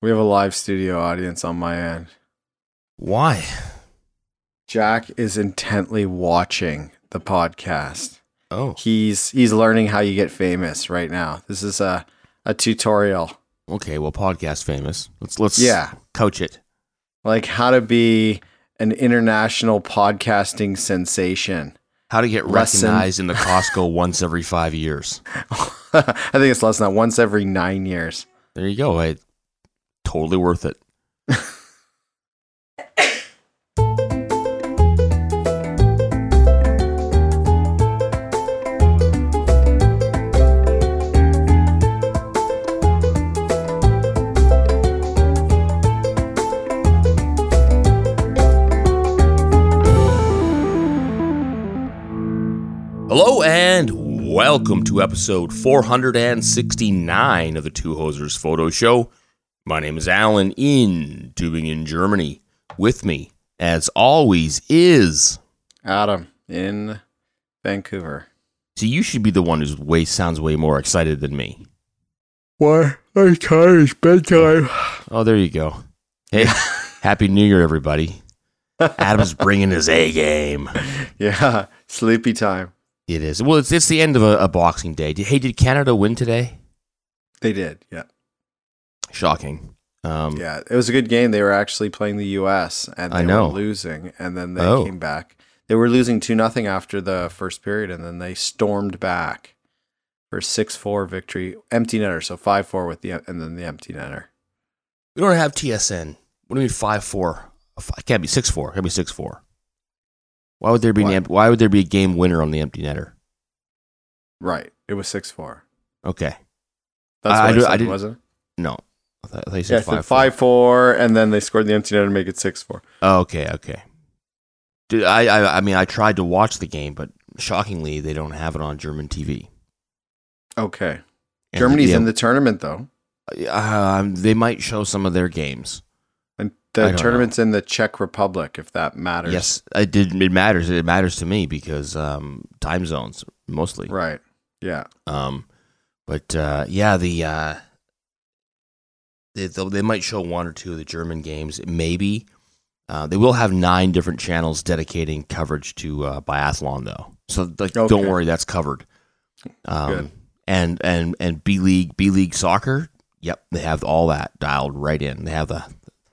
We have a live studio audience on my end. Why? Jack is intently watching the podcast. Oh, He's learning how you get famous right now. This is a tutorial. okay. Well, podcast famous. Let's Yeah. coach it. Like how to be an international podcasting sensation. How to get Lesson. recognized in the Costco once every 5 years. I think it's less than that. Once every 9 years. There you go. Hey, totally worth it. Hello and welcome to episode 469 of the Two Hosers Photo Show. My name is Alan in Tübingen, Germany. With me, as always, is... Adam in Vancouver. See, you should be the one who sounds way more excited than me. Why? I'm tired. It's bedtime. Oh, there you go. Hey, Happy New Year, everybody. Adam's bringing his A game. Yeah, sleepy time. It is. Well, it's the end of a Boxing Day. Hey, did Canada win today? They did, yeah. Shocking. Yeah, it was a good game. They were actually playing the U.S. and they were losing, and then they came back. They were losing 2-0 after the first period, and then they stormed back for a 6-4 victory. Empty netter, so 5-4 with and then the empty netter. We don't have TSN. What do you mean 5-4? It can't be 6-4. It can't be 6-4. Why would there be why would there be a game winner on the empty netter? Right, it was 6-4. Okay, That's what I said, wasn't it? No, I thought you said 5-4. 5-4, and then they scored the empty netter to make it 6-4. Oh, okay. Dude, I mean, I tried to watch the game, but shockingly, they don't have it on German TV. Okay, And Germany's in the tournament though. They might show some of their games. And the tournament's in the Czech Republic, if that matters. Yes, it matters. It matters to me because time zones mostly. Right. Yeah. They might show one or two of the German games. Maybe they will have 9 different channels dedicating coverage to biathlon, though. So don't worry, that's covered. Good. And B League soccer. Yep, they have all that dialed right in. They have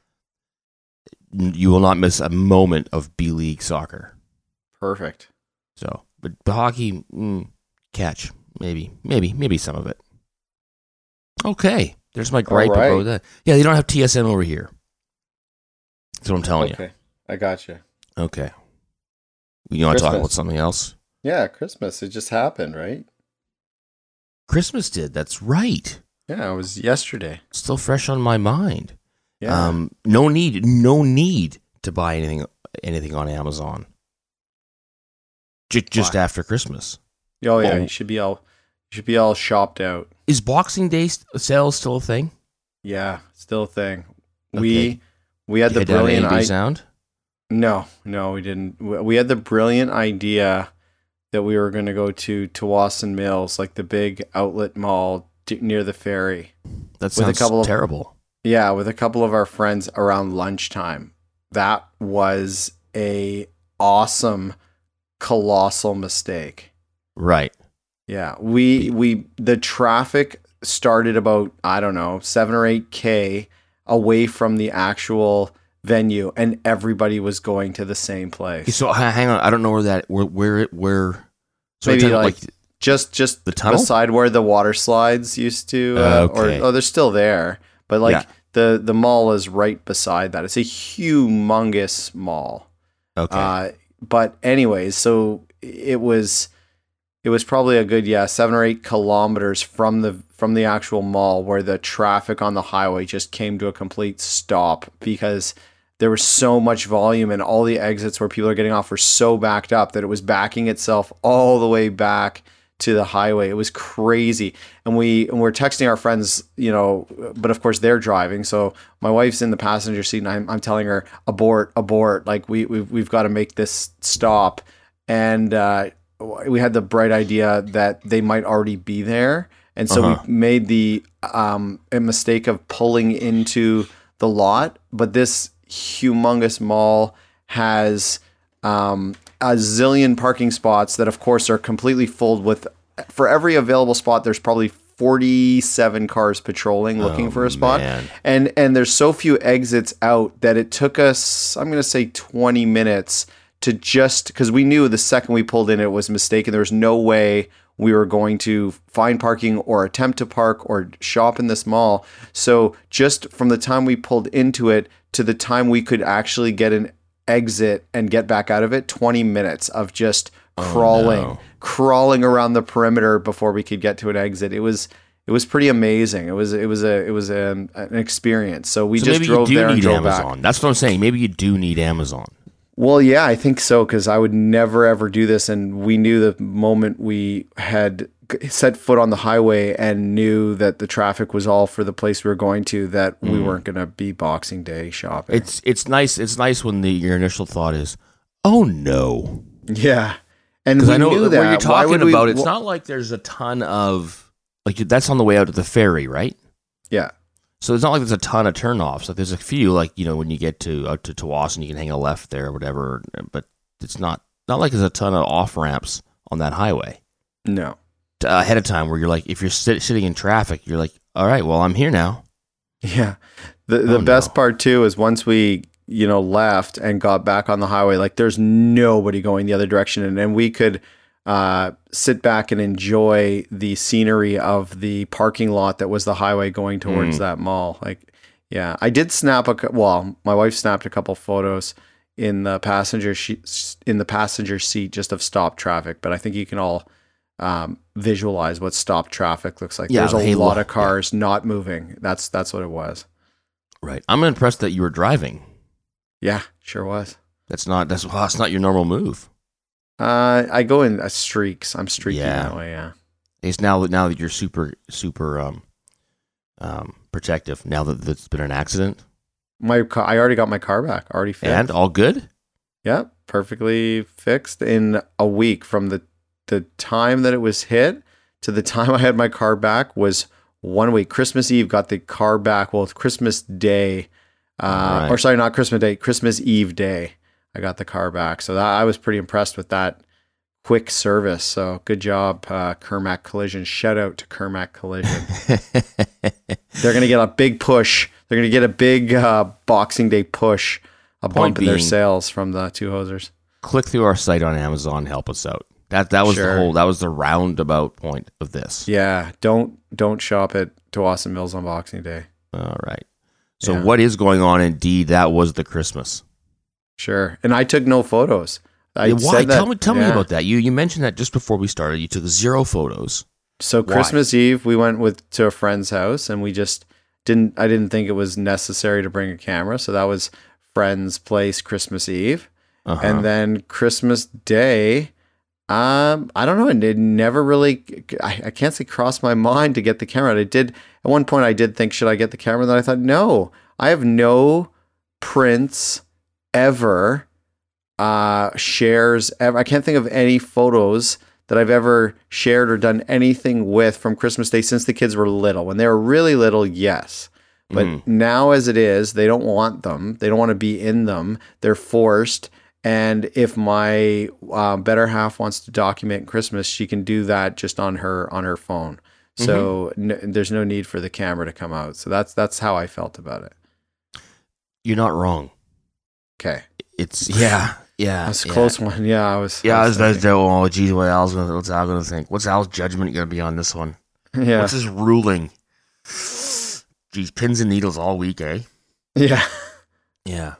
you will not miss a moment of B League soccer. Perfect. So, but hockey, catch maybe some of it. Okay, there's my gripe about that. Yeah, they don't have TSN over here. That's what I'm telling you. Okay, I got you. Okay, you want to talk about something else? Yeah, Christmas. It just happened, right? Christmas did. That's right. Yeah, it was yesterday. Still fresh on my mind. Yeah. No need to buy anything on Amazon. Just after Christmas. Oh yeah, you should be all shopped out. Is Boxing Day sales still a thing? Yeah, still a thing. Okay. We had the brilliant idea. Sound? No, we didn't. We had the brilliant idea that we were going to go to Tsawwassen Mills, like the big outlet mall near the ferry. That sounds terrible. Yeah, with a couple of our friends around lunchtime. That was a awesome, colossal mistake. Right. Yeah, the traffic started about, I don't know, 7 or 8K away from the actual venue, and everybody was going to the same place. So hang on, I don't know where. So maybe like just the tunnel beside where the water slides used to, or they're still there, but like the mall is right beside that. It's a humongous mall. Okay. But anyways, so it was probably a good 7 or 8 kilometers from the actual mall where the traffic on the highway just came to a complete stop because there was so much volume and all the exits where people are getting off were so backed up that it was backing itself all the way back to the highway. It was crazy. And we're texting our friends, but of course they're driving. So my wife's in the passenger seat and I'm telling her, abort, like we've got to make this stop. And we had the bright idea that they might already be there. And so we made the a mistake of pulling into the lot. But this humongous mall has a zillion parking spots that, of course, are completely full with. For every available spot, there's probably 47 cars patrolling looking for a spot. Man. And there's so few exits out that it took us, I'm going to say 20 minutes to just, because we knew the second we pulled in it was mistaken. There was no way we were going to find parking or attempt to park or shop in this mall. So just from the time we pulled into it to the time we could actually get an exit and get back out of it, 20 minutes of just crawling around the perimeter before we could get to an exit. It was pretty amazing. It was an experience. So we just drove there and drove Amazon. back. That's what I'm saying. Maybe you do need Amazon. Well, yeah, I think so, because I would never ever do this, and we knew the moment we had set foot on the highway and knew that the traffic was all for the place we were going to, that we weren't going to be Boxing Day shopping. It's nice. It's nice when your initial thought is, oh no. Yeah. And Because we I know knew that. what you're talking about. It's not like there's a ton of, like, that's on the way out to the ferry, right? Yeah. So it's not like there's a ton of turnoffs. Like, there's a few, like, when you get to out to Tawasin, you can hang a left there or whatever. But it's not like there's a ton of off ramps on that highway. No. Ahead of time, where you're like, if you're sitting in traffic, you're like, all right, well, I'm here now. Yeah. The best part too is once we left and got back on the highway, like there's nobody going the other direction, and then we could sit back and enjoy the scenery of the parking lot that was the highway going towards that mall. Like, yeah, I did snap my wife snapped a couple photos in the passenger seat just of stopped traffic, but I think you can all visualize what stopped traffic looks like. There's a lot of cars not moving. That's what it was. Right. I'm impressed that you were driving. Yeah, sure was. That's not your normal move. I go in streaks. I'm streaky that way. Yeah. It's now that you're super protective. Now that there's been an accident. I already got my car back. Already fixed. And all good. Yeah, perfectly fixed in a week from the time that it was hit to the time I had my car back was 1 week. Christmas Eve got the car back. Well, it's Christmas Day. Right. Or sorry, not Christmas Day, Christmas Eve day, I got the car back. So I was pretty impressed with that quick service. So good job, Kermac Collision. Shout out to Kermac Collision. They're going to get a big push. They're going to get a big Boxing Day push, a bump in their sales from the Two Hosers. Click through our site on Amazon. Help us out. That was that was the roundabout point of this. Yeah, don't shop at Tawasin Mills on Boxing Day. All right. So what is going on? Indeed, that was the Christmas. Sure. And I took no photos. Why? Tell me about that. You mentioned that just before we started. You took 0 photos. So Christmas Eve, we went to a friend's house, and we just I didn't think it was necessary to bring a camera. So that was friend's place Christmas Eve. And then Christmas Day, I don't know. It never really, I can't say crossed my mind to get the camera. At one point I did think, should I get the camera? Then I thought, no, I have no prints ever, shares ever. I can't think of any photos that I've ever shared or done anything with from Christmas Day since the kids were little. When they were really little, yes. But now as it is, they don't want them. They don't want to be in them. They're forced. And if my better half wants to document Christmas, she can do that just on her phone. So there's no need for the camera to come out. So that's how I felt about it. You're not wrong. Okay. It's that's a close one. Yeah, I was. Oh, geez, what's Al gonna think? What's Al's judgment gonna be on this one? Yeah. What's his ruling? Geez, pins and needles all week, eh? Yeah. Yeah.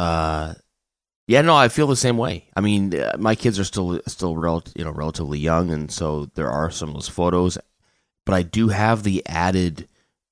Yeah, no, I feel the same way. I mean, my kids are still relatively young, and so there are some of those photos. But I do have the added,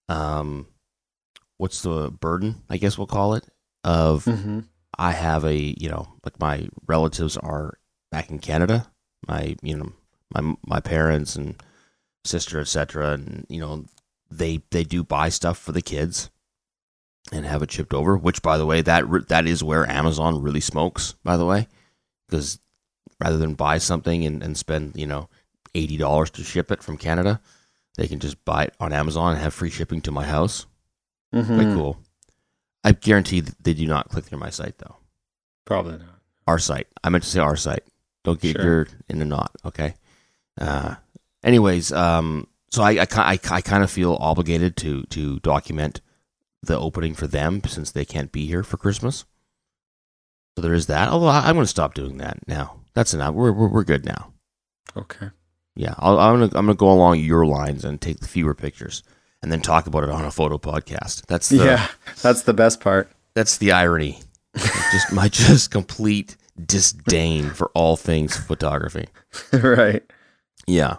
what's the burden, I guess we'll call it, of I have like my relatives are back in Canada, my parents and sister, etc., and they do buy stuff for the kids and have it shipped over, which, by the way, that is where Amazon really smokes, by the way, because rather than buy something and spend $80 to ship it from Canada, they can just buy it on Amazon and have free shipping to my house. Mm-hmm. Quite cool. I guarantee that they do not click through my site, though. Probably not. Our site. I meant to say our site. Don't get Sure. your in the knot, okay? Anyways, so I kind of feel obligated to document the opening for them since they can't be here for Christmas. So there is that. Although I'm going to stop doing that now. That's enough. We're good now. Okay. Yeah, I'm gonna go along your lines and take the fewer pictures and then talk about it on a photo podcast. That's the best part. That's the irony. My complete disdain for all things photography. Right. Yeah.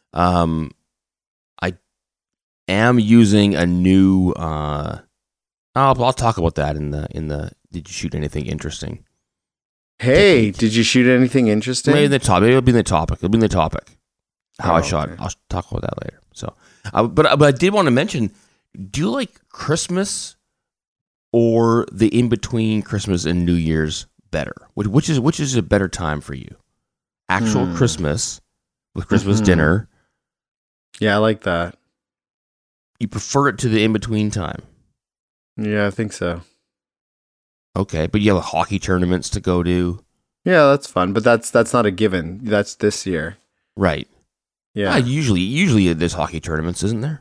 I am using a new. I'll talk about that in the. Did you shoot anything interesting? Hey, did you shoot anything interesting? Maybe it'll be in the topic. It'll be in the topic. How I shot. Okay. I'll talk about that later. So, but I did want to mention. Do you like Christmas or the in between Christmas and New Year's better? Which is a better time for you? Actual Christmas with Christmas dinner. Yeah, I like that. You prefer it to the in between time? Yeah, I think so. Okay, but you have hockey tournaments to go to. Yeah, that's fun, but that's not a given. That's this year. Right. Yeah. Usually there's hockey tournaments, isn't there?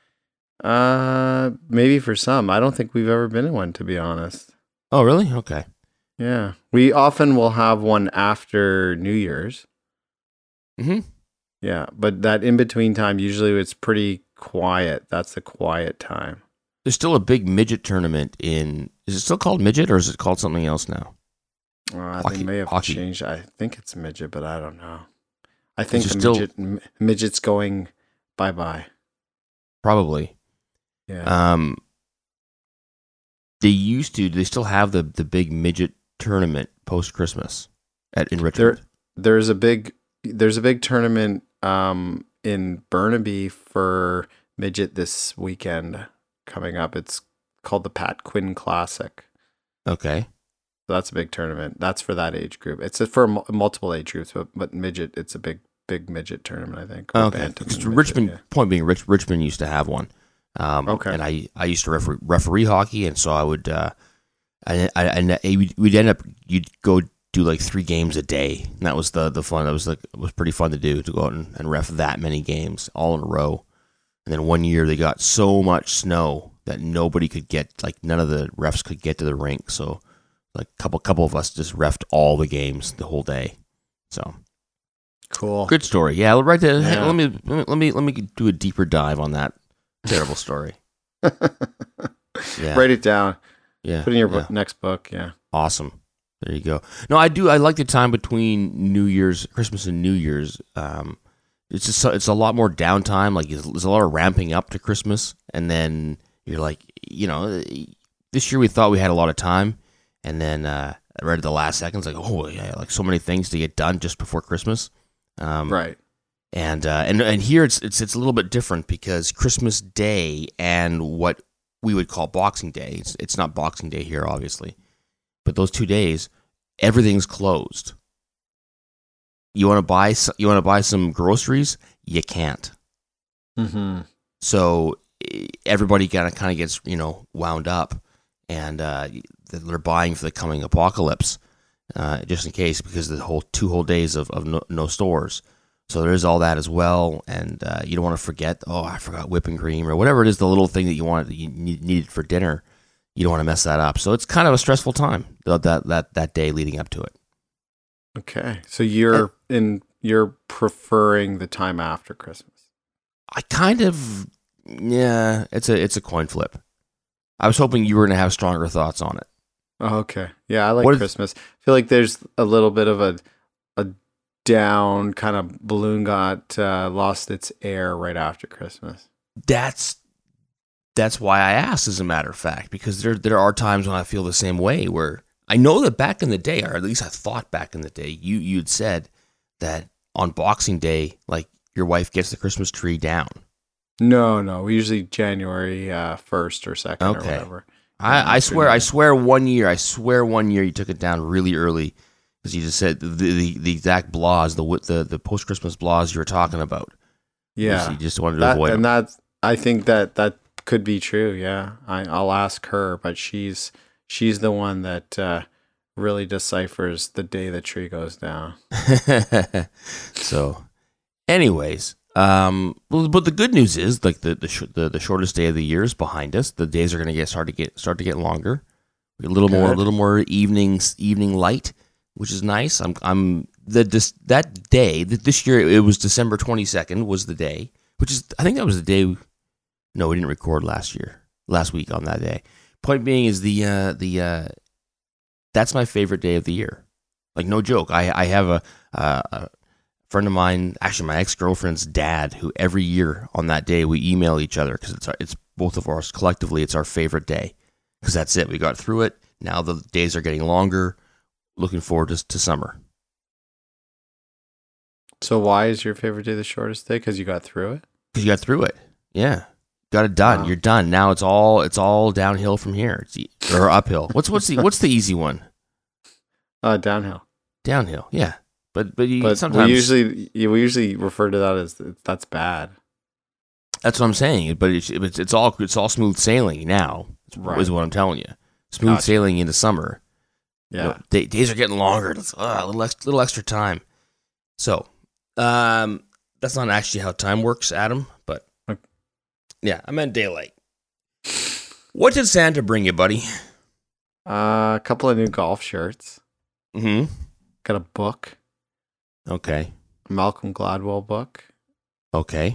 Maybe for some. I don't think we've ever been in one, to be honest. Oh, really? Okay. Yeah. We often will have one after New Year's. Mm-hmm. Yeah, but that in-between time, usually it's pretty quiet. That's the quiet time. There's still a big midget tournament in... Is it still called midget or is it called something else now? I think may have hockey. changed. I think it's midget, but I don't know. I think Is the it midget's going bye-bye. Probably. Yeah. They still have the big midget tournament post-Christmas in Richmond. There's a big tournament in Burnaby for midget this weekend coming up. It's called the Pat Quinn Classic. Okay. So that's a big tournament. That's for that age group. It's for multiple age groups, but midget, it's a big midget tournament, I think. Okay. Richmond, point being, Richmond used to have one. Okay. And I used to referee hockey, and so I would, we'd end up, you'd go do like 3 games a day. And that was the fun. That was it was pretty fun to do, to go out and ref that many games all in a row. And then one year they got so much snow that nobody could get, like none of the refs could get to the rink. So like a couple of us just refed all the games the whole day. So cool. Good story. Yeah, right there. Yeah. Let me do a deeper dive on that terrible story. Yeah. Write it down. Yeah. Put it in your next book. Yeah. Awesome. There you go. No, I do. I like the time between Christmas and New Year's. It's a lot more downtime. Like there's a lot of ramping up to Christmas, and then you're like, this year we thought we had a lot of time, and then right at the last seconds, like, oh yeah, like so many things to get done just before Christmas. Right. And here it's a little bit different because Christmas Day and what we would call Boxing Day. It's not Boxing Day here, obviously, but those 2 days, everything's closed. You want to buy some groceries? You can't. Mm-hmm. So everybody kind of gets wound up, and they're buying for the coming apocalypse, just in case, because the 2 whole days of no stores. So there is all that as well, and you don't want to forget. Oh, I forgot whipping cream or whatever it is, the little thing that you needed for dinner. You don't want to mess that up. So it's kind of a stressful time that day leading up to it. Okay, so you're preferring the time after Christmas. I kind of, yeah. It's a coin flip. I was hoping you were going to have stronger thoughts on it. Oh, okay, yeah, I like Christmas. I feel like there's a little bit of a down kind of balloon got lost its air right after Christmas. That's why I asked, as a matter of fact, because there are times when I feel the same way, where I know that back in the day, or at least I thought back in the day, you'd said that on Boxing Day, like your wife gets the Christmas tree down. No, usually January 1st or 2nd or whatever. I swear one year you took it down really early, because you just said the exact blahs, the post Christmas blahs you were talking about. Yeah. She just wanted to avoid And them. I think that could be true. Yeah. I'll ask her, but she's the one that really deciphers the day the tree goes down. So, anyways, but the good news is, like, the shortest day of the year is behind us. The days are going to start to get longer. A little more evening light, which is nice. That day this year, it was December 22nd was the day, which is, I think that was the day. No, we didn't record last week on that day. Point being is that's my favorite day of the year. Like, no joke. I have a friend of mine, actually my ex-girlfriend's dad, who every year on that day we email each other because it's both of ours collectively. It's our favorite day because that's it. We got through it. Now the days are getting longer. Looking forward to summer. So why is your favorite day the shortest day? Because you got through it? Because you got through it. Yeah. Got it done. Wow. You're done. Now it's all downhill from here. Or uphill. What's the easy one? Downhill. Downhill. Yeah. But sometimes we usually refer to that as that's bad. That's what I'm saying. But it's all smooth sailing now. Right. Is what I'm telling you. Smooth sailing into summer. Yeah. Days are getting longer. It's a little extra time. So, that's not actually how time works, Adam. But yeah, I meant daylight. What did Santa bring you, buddy? A couple of new golf shirts. Mm-hmm. Got a book. Okay. Malcolm Gladwell book. Okay.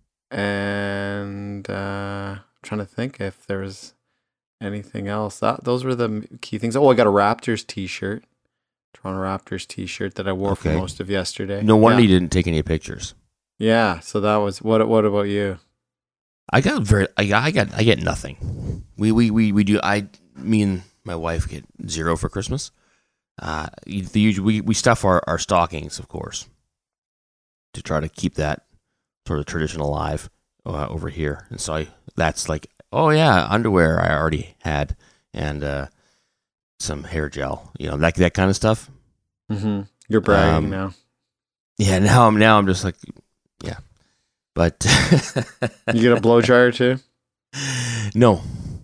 And I'm trying to think if there was anything else. Those were the key things. Oh, I got a Raptors t-shirt. Toronto Raptors t-shirt that I wore for most of yesterday. No wonder you didn't take any pictures. Yeah, so that was what about you? I get nothing. Me and my wife get zero for Christmas. We stuff our stockings, of course, to try to keep that sort of tradition alive over here. And so that's like, oh yeah, underwear I already had, and some hair gel, that kind of stuff. Mm-hmm. You're bragging now. Yeah, now I'm just like, yeah. But you get a blow dryer too? No.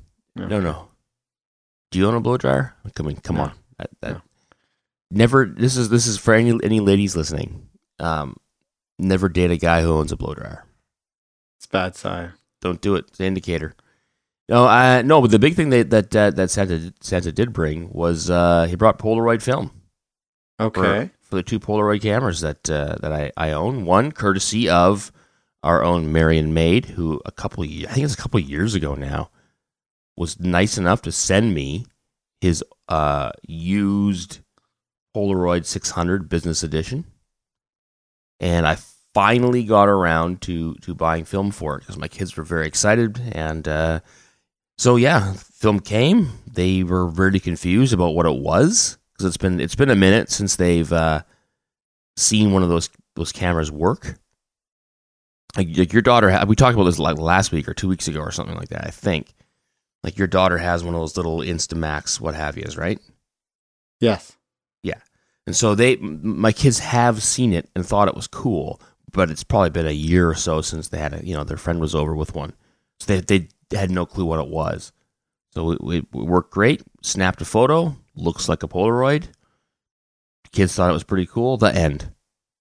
Do you own a blow dryer? Come on. No. Never. This is for any ladies listening. Never date a guy who owns a blow dryer. It's bad sign. Don't do it. It's an indicator. No. But the big thing that Santa did bring was he brought Polaroid film. Okay. For the two Polaroid cameras that I own. One courtesy of our own Marion Maid, who I think it's a couple of years ago now, was nice enough to send me his used Polaroid 600 business edition. And I finally got around to buying film for it because my kids were very excited. And so yeah, film came. They were really confused about what it was because it's been a minute since they've seen one of those cameras work. Like your daughter, we talked about this like last week or 2 weeks ago or something like that, I think. Like your daughter has one of those little Instamax, what have yous, right? Yes. Yeah. And so my kids have seen it and thought it was cool, but it's probably been a year or so since they had their friend was over with one. So they had no clue what it was. So it worked great. Snapped a photo. Looks like a Polaroid. Kids thought it was pretty cool. The end.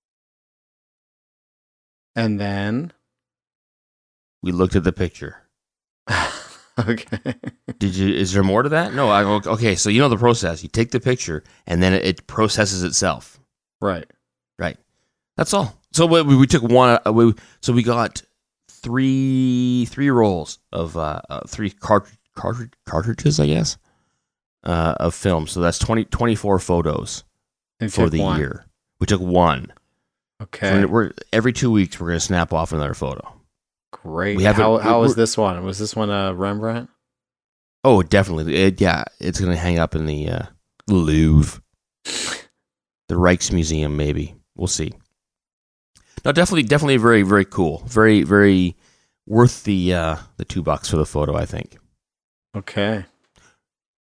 And then we looked at the picture. Okay. Is there more to that? No. Okay. So the process. You take the picture, and then it processes itself. Right. That's all. So we took one. So we got three rolls of 3 cartridges, I guess, of film. So that's 24 photos for the year. We took one. Okay. So every 2 weeks we're going to snap off another photo. Great. How was this one? Was this one a Rembrandt? Oh, definitely. It's going to hang up in the Louvre, the Rijksmuseum, maybe. We'll see. No, definitely very, very cool. Very, very worth the $2 for the photo, I think. Okay.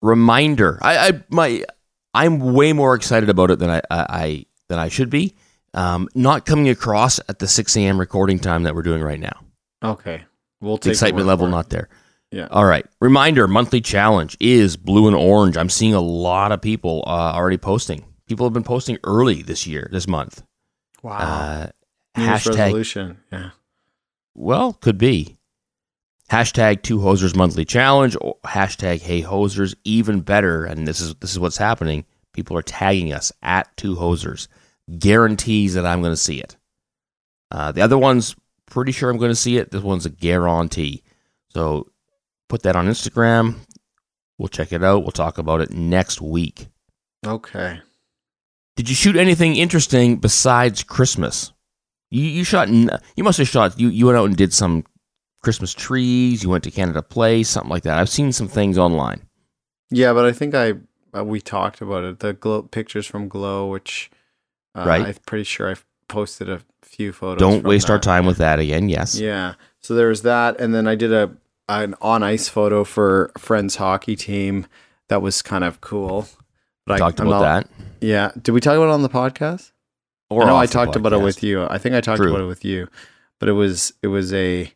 Reminder. I'm way more excited about it than I should be. Not coming across at the 6 a.m. recording time that we're doing right now. Okay. We'll The take excitement level not there. Yeah. All right. Reminder, monthly challenge is blue and orange. I'm seeing a lot of people already posting. People have been posting early this month. Wow. New Year's Hashtag, resolution. Yeah. well, could be. Hashtag 2Hosers monthly challenge, or hashtag Hey Hosers, even better. And this is what's happening. People are tagging us at 2Hosers. Guarantees that I'm going to see it. The other one's pretty sure I'm going to see it. This one's a guarantee. So put that on Instagram. We'll check it out. We'll talk about it next week. Okay. Did you shoot anything interesting besides Christmas? You must have shot. You went out and did some Christmas trees. You went to Canada Place, something like that. I've seen some things online. Yeah, but I think we talked about it. The pictures from Glow, which Right. I'm pretty sure I've posted a few photos. Don't from waste our that. time with that again. Yes. Yeah. So there was that, and then I did an on ice photo for a friend's hockey team. That was kind of cool. But Talked about that. Yeah. Did we talk about it on the podcast? Or I know off I the talked about it podcast. with you. I think I talked True. about it with you, but it was a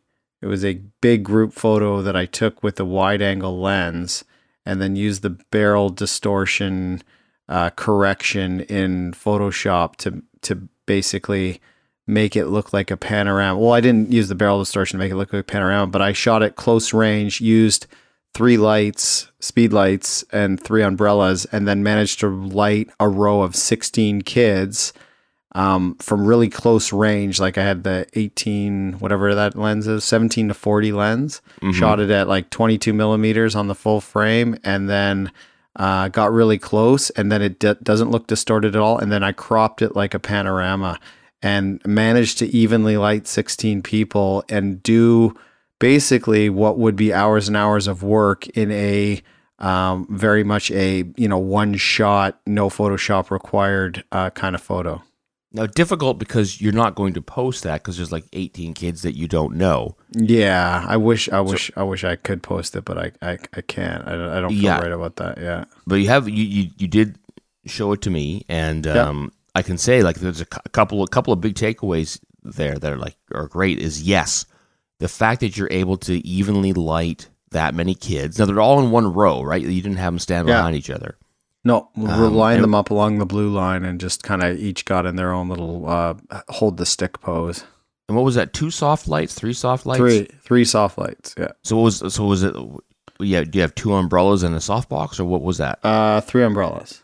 big group photo that I took with a wide angle lens, and then used the barrel distortion correction in Photoshop to basically make it look like a panorama. Well, I didn't use the barrel distortion to make it look like a panorama, but I shot it close range, used 3 lights, speed lights, and 3 umbrellas, and then managed to light a row of 16 kids from really close range. Like I had the 18, whatever that lens is, 17 to 40 lens, shot it at like 22 millimeters on the full frame, and then got really close, and then it doesn't look distorted at all. And then I cropped it like a panorama and managed to evenly light 16 people and do basically what would be hours and hours of work in a very much a one shot, no Photoshop required kind of photo. Now, difficult because you're not going to post that because there's like 18 kids that you don't know. Yeah, I wish I could post it, but I can't. I don't feel right about that. Yeah, but you did show it to me, and I can say like there's a couple of big takeaways there that are great. Is yes, the fact that you're able to evenly light that many kids. Now they're all in one row, right? You didn't have them stand behind each other. No, we'll line them up along the blue line and just kind of each got in their own little hold the stick pose. And what was that? 2 soft lights? 3 soft lights? Three soft lights. Yeah. So was it? Yeah. Do you have 2 umbrellas and a softbox, or what was that? 3 umbrellas.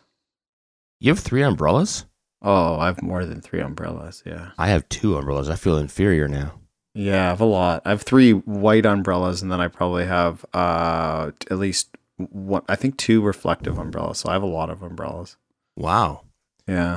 You have 3 umbrellas? Oh, I have more than 3 umbrellas. Yeah. I have 2 umbrellas. I feel inferior now. Yeah, I have a lot. I have 3 white umbrellas, and then I probably have at least one, I think 2 reflective umbrellas. So I have a lot of umbrellas. Wow. Yeah.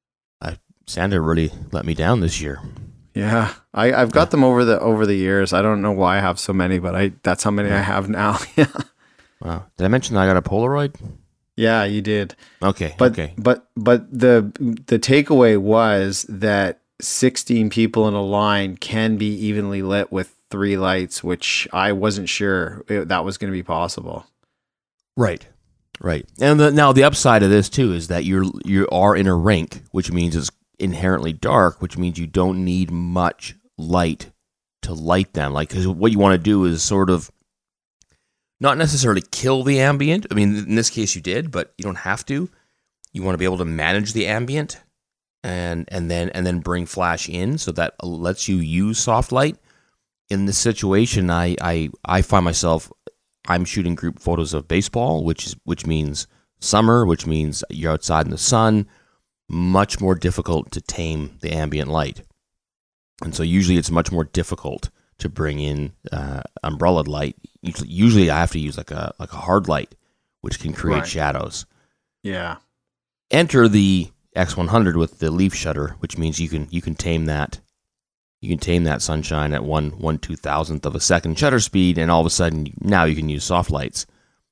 Santa really let me down this year. Yeah, I've got them over the years. I don't know why I have so many, but that's how many I have now. Yeah. Wow. Did I mention that I got a Polaroid? Yeah, you did. Okay. But okay. but the takeaway was that 16 people in a line can be evenly lit with 3 lights, which I wasn't sure that was going to be possible. Right. And now the upside of this too is that you are in a rink, which means it's inherently dark, which means you don't need much light to light them. Like, because what you want to do is sort of not necessarily kill the ambient. I mean, in this case you did, but you don't have to. You want to be able to manage the ambient and then bring flash in, so that lets you use soft light. In this situation, I find myself, I'm shooting group photos of baseball, which means summer, which means you're outside in the sun. Much more difficult to tame the ambient light, and so usually it's much more difficult to bring in umbrella light. Usually I have to use like a hard light, which can create shadows. Yeah. Enter the X100 with the leaf shutter, which means you can tame that. You can tame that sunshine at 1/2000th of a second shutter speed, and all of a sudden now you can use soft lights,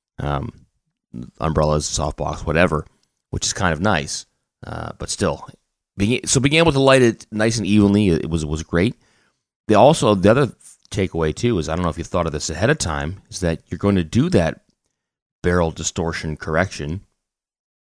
umbrellas, softbox, whatever, which is kind of nice. But still, being able to light it nice and evenly, it was great. The other takeaway too is, I don't know if you thought of this ahead of time, is that you're going to do that barrel distortion correction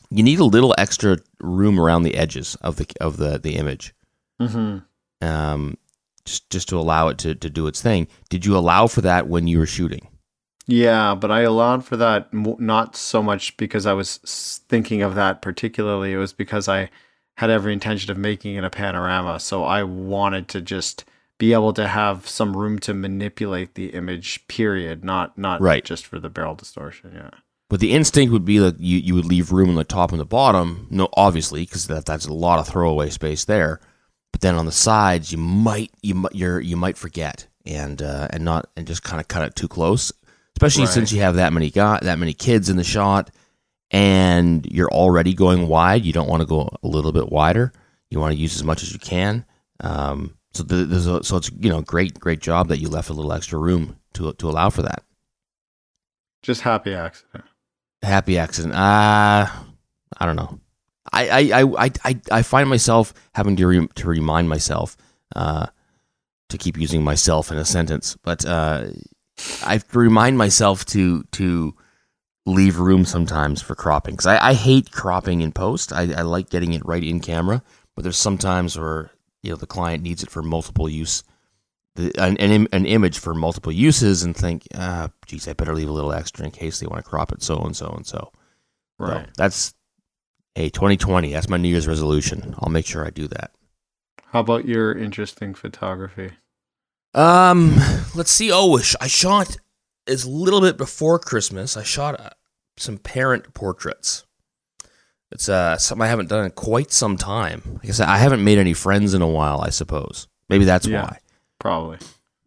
you need a little extra room around the edges of the image. Mm-hmm. Just to allow it to do its thing. Did you allow for that when you were shooting? Yeah, but I allowed for that not so much because I was thinking of that particularly. It was because I had every intention of making it a panorama. So I wanted to just be able to have some room to manipulate the image, period, not right. just for the barrel distortion. Yeah. But the instinct would be that you would leave room on the top and the bottom. No, obviously, because that's a lot of throwaway space there. But then on the sides, you might forget and just kind of cut it too close. Especially Right. since you have that many kids in the shot, and you're already going wide. You don't want to go a little bit wider. You want to use as much as you can. So it's great job that you left a little extra room to allow for that. Just happy accident. Happy accident. I don't know. I find myself having to remind myself to keep using myself in a sentence, but I have to remind myself to leave room sometimes for cropping, because I hate cropping in post. I like getting it right in camera, but there's sometimes where the client needs it for multiple use, an image for multiple uses, and think, geez, I better leave a little extra in case they want to crop it so and so and so. Right. So that's 2020. That's my New Year's resolution. I'll make sure I do that. How about your interesting photography? Let's see. I shot a little bit before Christmas. I shot some parent portraits. It's something I haven't done in quite some time. Like I said, I haven't made any friends in a while, I suppose. Maybe that's why. Probably.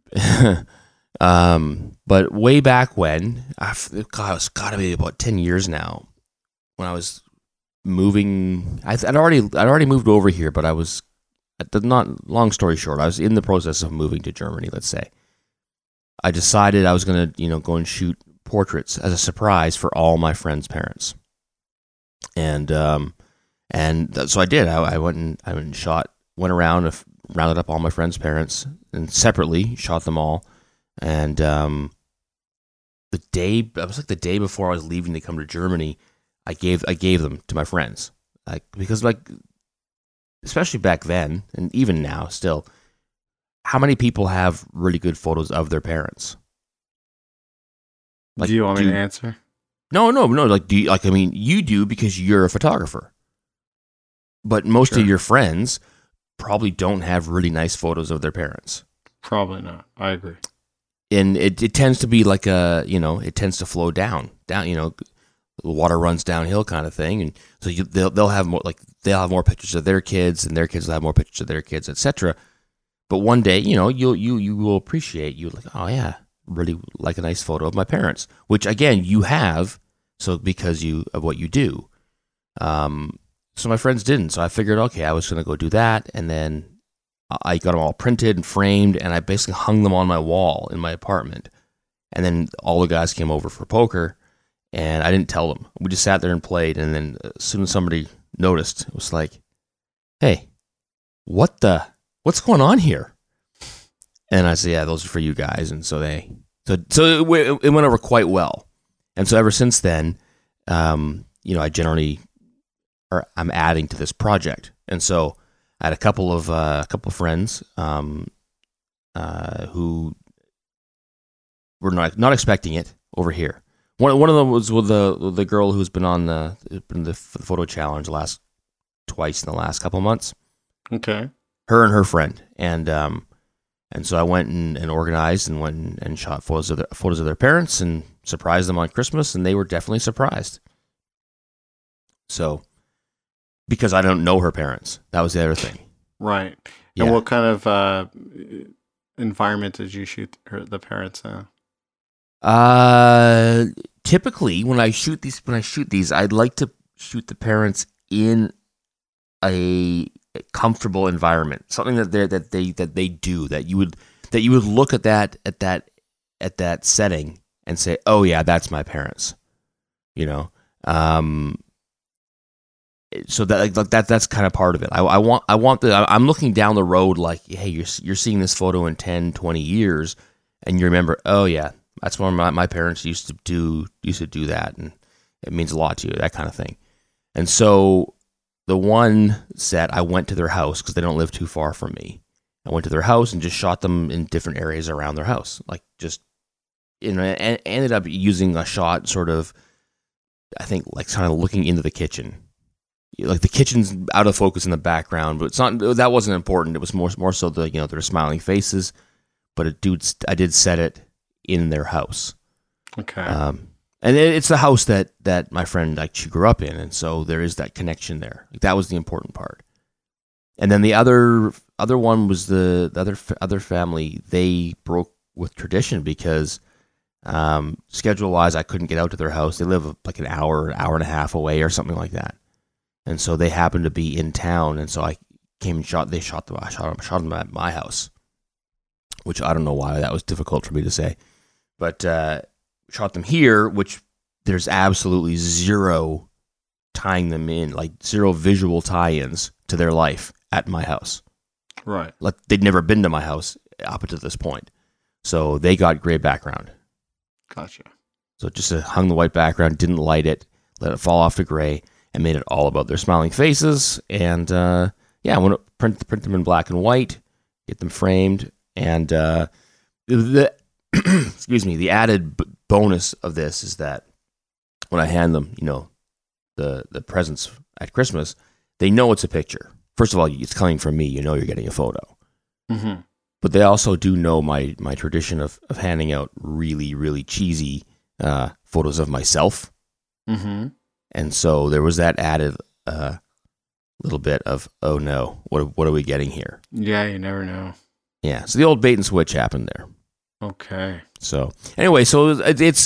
But way back when, it's got to be about 10 years now, when I was moving. I'd already moved over here, but I was not. Long story short, I was in the process of moving to Germany. Let's say I decided I was going to go and shoot portraits as a surprise for all my friends' parents, and so I did. I went and shot. Went around, rounded up all my friends' parents, and separately shot them all. And the day before I was leaving to come to Germany, I gave them to my friends, because especially back then and even now still, how many people have really good photos of their parents? Do you want me to answer? No. You do, because you're a photographer, but most of your friends probably don't have really nice photos of their parents. Probably not. I agree. And it tends to be like it tends to flow down, the water runs downhill kind of thing. And so they'll have more pictures of their kids, and their kids will have more pictures of their kids, etc. But one day, you will appreciate, oh yeah, really like a nice photo of my parents, which again, you have. So because of what you do. So my friends didn't. So I figured, okay, I was going to go do that. And then I got them all printed and framed, and I basically hung them on my wall in my apartment. And then all the guys came over for poker, and I didn't tell them. We just sat there and played. And then as soon as somebody noticed, it was like, hey, what's going on here? And I said, yeah, those are for you guys. And so it went over quite well. And so ever since then, I generally, I'm adding to this project. And so I had a couple of friends who were not expecting it over here. One of them was with the girl who's been on the photo challenge twice in the last couple of months. Okay. Her and her friend, and so I went and organized and went and shot photos of their parents and surprised them on Christmas, and they were definitely surprised. So, because I don't know her parents, that was the other thing. Right. Yeah. And what kind of environment did you shoot the parents in? Typically, when I shoot these, I'd like to shoot the parents in a comfortable environment, something that they do, that you would look at that setting and say, oh yeah, that's my parents, so that's kind of part of it. I'm looking down the road, like, hey, you're seeing this photo in 10, 20 years, and you remember, oh yeah, that's when my parents used to do that, and it means a lot to you, that kind of thing. And so the one set, I went to their house because they don't live too far from me. I went to their house and just shot them in different areas around their house. Like just, and ended up using a shot sort of, I think, like kind of looking into the kitchen. Like the kitchen's out of focus in the background, but it's not, that wasn't important. It was more so the, their smiling faces, but I did set it in their house. Okay. And it's the house that my friend, like, she grew up in, and so there is that connection there. Like, that was the important part. And then the other one was the other family. They broke with tradition because schedule wise, I couldn't get out to their house. They live like an hour and a half away or something like that, and so they happened to be in town, and so I came and shot them at my house, which I don't know why that was difficult for me to say, but. Shot them here, which there's absolutely zero tying them in, like zero visual tie-ins to their life at my house. Right. Like they'd never been to my house up to this point. So they got gray background. Gotcha. So just hung the white background, didn't light it, let it fall off to gray, and made it all about their smiling faces. And I want to print them in black and white, get them framed, and excuse me, the added bonus of this is that when I hand them, the presents at Christmas, they know it's a picture. First of all, it's coming from me. You're getting a photo. Mm-hmm. But they also do know my tradition of handing out really, really cheesy photos of myself. Mm-hmm. And so there was that added little bit of, oh no, what are we getting here? Yeah, you never know. Yeah, so the old bait and switch happened there. Okay. So anyway, so it's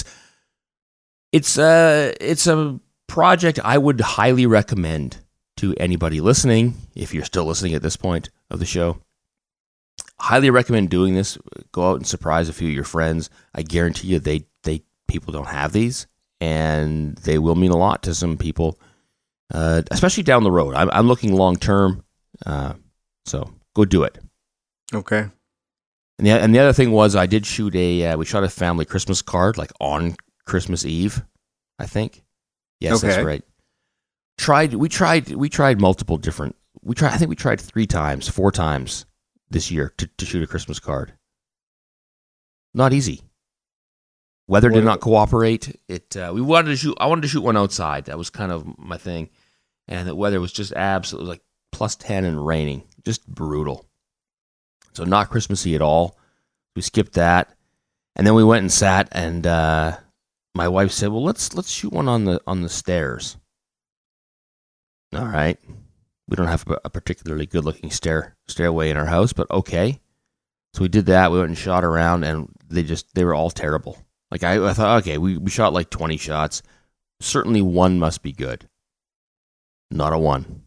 a project I would highly recommend to anybody listening. If you're still listening at this point of the show, highly recommend doing this. Go out and surprise a few of your friends. I guarantee you, they people don't have these, and they will mean a lot to some people, especially down the road. I'm looking long term, so go do it. Okay. And the other thing was I did shoot we shot a family Christmas card, like on Christmas Eve, I think. Yes, okay. That's right. We tried multiple different, I think we tried 4 times this year to shoot a Christmas card. Not easy. Weather did not cooperate. I wanted to shoot one outside. That was kind of my thing. And the weather was just absolutely like +10 and raining. Just brutal. So not Christmassy at all. We skipped that, and then we went and sat. And my wife said, "Well, let's shoot one on the stairs." All right, we don't have a particularly good-looking stairway in our house, but okay. So we did that. We went and shot around, and they were all terrible. Like I thought, okay, we shot like 20 shots. Certainly one must be good. Not a 1.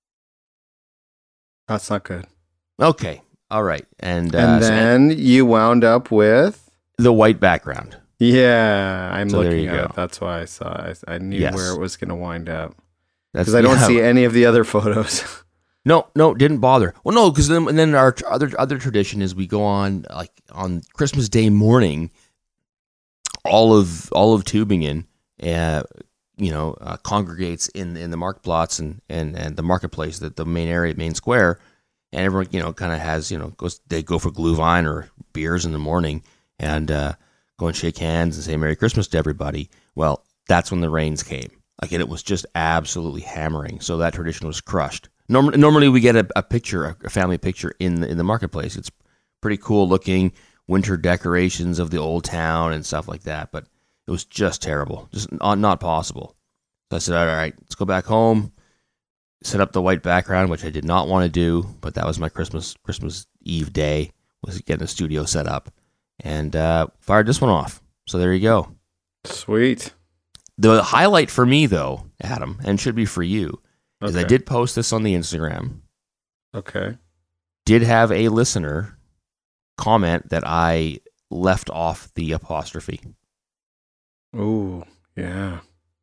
That's not good. Okay. All right, and then you wound up with the white background. Yeah, I'm looking at it. That's why I saw. I knew where it was going to wind up because I don't see any of the other photos. No, didn't bother. Well, no, because then our other tradition is we go on like on Christmas Day morning. All of Tübingen, congregates in the Marktplatz and the marketplace, the main square. And everyone, kind of has, they go for Glühwein or beers in the morning and go and shake hands and say Merry Christmas to everybody. Well, that's when the rains came. Like, and it was just absolutely hammering. So that tradition was crushed. Normally we get a family picture in the marketplace. It's pretty cool looking, winter decorations of the old town and stuff like that. But it was just terrible, just not possible. So I said, all right, let's go back home. Set up the white background, which I did not want to do, but that was my Christmas Eve day, was getting the studio set up, and fired this one off. So there you go. Sweet. The highlight for me, though, Adam, and should be for you, is I did post this on the Instagram. Okay. Did have a listener comment that I left off the apostrophe. Ooh, yeah.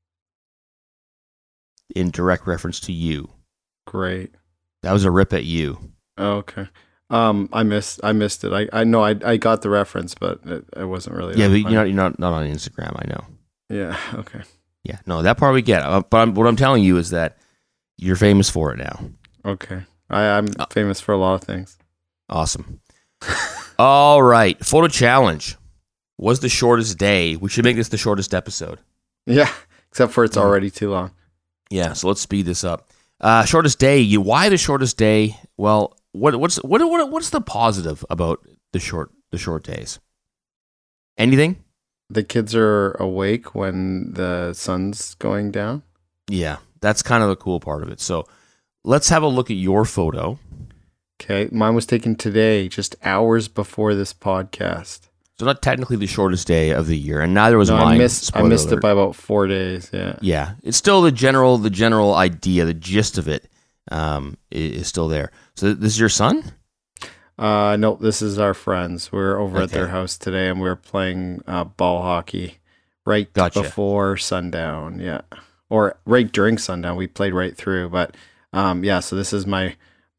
In direct reference to you. Great. That was a rip at you. Oh, okay. I missed it. I know I got the reference, but it wasn't really. Yeah, but you're not on Instagram. I know. Yeah. Okay. Yeah, no, that part we get. But what I'm telling you is that you're famous for it now. Okay. I'm famous for a lot of things. Awesome. All right. Photo challenge was the shortest day. We should make this the shortest episode. Yeah, except for it's already too long. Yeah, so let's speed this up. Shortest day. Why the shortest day? Well, what's the positive about the short days? Anything? The kids are awake when the sun's going down. Yeah, that's kind of the cool part of it. So let's have a look at your photo. Okay, mine was taken today, just hours before this podcast. So not technically the shortest day of the year, and neither was mine. I missed it by about 4 days. Yeah. Yeah, it's still the general idea, the gist of it is still there. So this is your son? No, this is our friends. We're over at their house today, and we're playing ball hockey right before sundown. Yeah, or right during sundown. We played right through, but so this is my